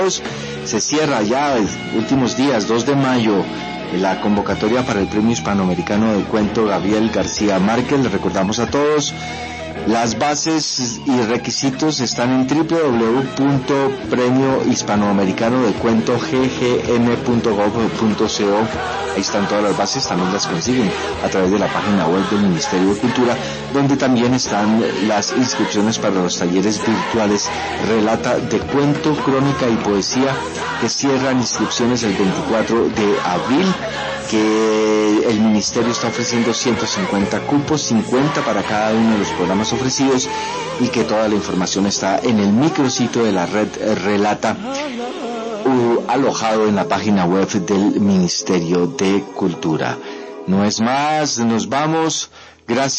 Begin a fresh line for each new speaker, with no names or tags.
Se cierra ya últimos días, 2 de mayo, la convocatoria para el Premio Hispanoamericano de Cuento Gabriel García Márquez. Les recordamos a todos, las bases y requisitos están en www.premiohispanoamericanodecuento.ggm.gov.co. Ahí están todas las bases, también las consiguen a través de la página web del Ministerio de Cultura, donde también están las inscripciones para los talleres virtuales Relata de Cuento, Crónica y Poesía, que cierran inscripciones el 24 de abril, que el Ministerio está ofreciendo 150 cupos, 50 para cada uno de los programas ofrecidos, y que toda la información está en el micrositio de la red Relata, alojado en la página web del Ministerio de Cultura. No es más, nos vamos. Gracias.